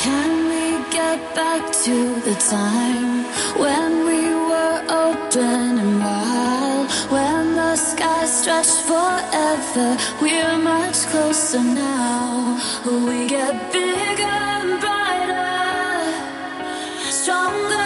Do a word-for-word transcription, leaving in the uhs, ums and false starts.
Can we get back to the time when we were open and wild, when the sky stretched forever? We're much closer now. We get bigger and brighter, stronger